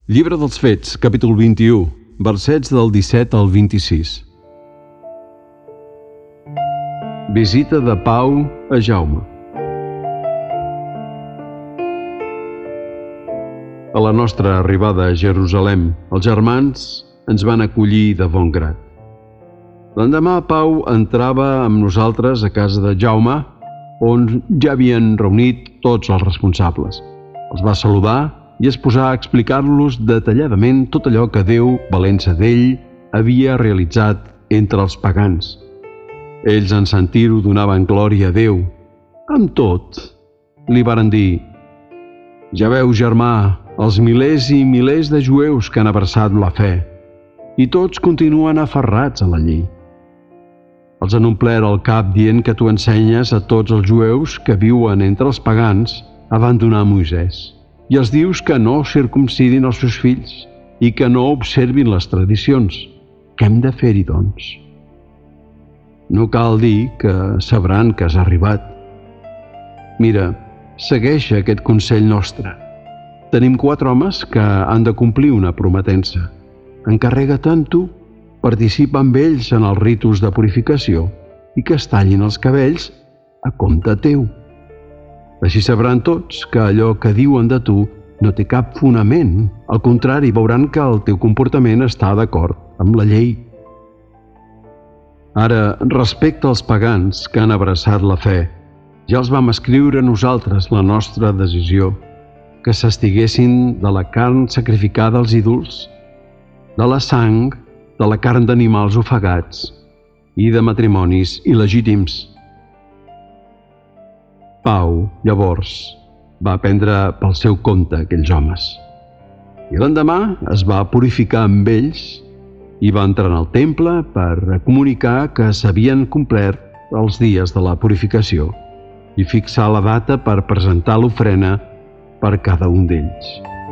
Llibre dels Fets, capítol 21, versets del 17 al 26. Visita de Pau a Jaume. A la nostra arribada a Jerusalem, els germans ens van acollir de bon grat. L'endemà Pau entrava amb nosaltres a casa de Jaume, on ja havien reunit tots els responsables. Els va saludar i es posà a explicar-los detalladament tot allò que Déu, valent-se d'ell, havia realitzat entre els pagans. Ells, en sentir-ho, donaven glòria a Déu. Amb tot, li varen dir: «Ja veu, germà, els milers i milers de jueus que han abraçat la fe, i tots continuen aferrats a la llei. Els han omplert el cap dient que tu ensenyes a tots els jueus que viuen entre els pagans a abandonar Moisès, i els dius que no circumcidin els seus fills i que no observin les tradicions. Què hem de fer-hi, doncs? No cal dir que sabran que has arribat. Mira, segueix aquest consell nostre. Tenim 4 homes que han de complir una prometença. Encarrega-te'n tu, participa amb ells en els ritus de purificació i que es tallin els cabells a compte teu. Així sabran tots que allò que diuen de tu no té cap fonament. Al contrari, veuran que el teu comportament està d'acord amb la llei. Ara, respecte als pagans que han abraçat la fe, ja els vam escriure nosaltres la nostra decisió, que s'estiguessin de la carn sacrificada als ídols, de la sang, de la carn d'animals ofegats i de matrimonis il·legítims. Pau, llavors, va prendre pel seu compte aquells homes. I l'endemà es va purificar amb ells i va entrar en el temple per comunicar que s'havien complert els dies de la purificació i fixar la data per presentar l'ofrena per cada un d'ells.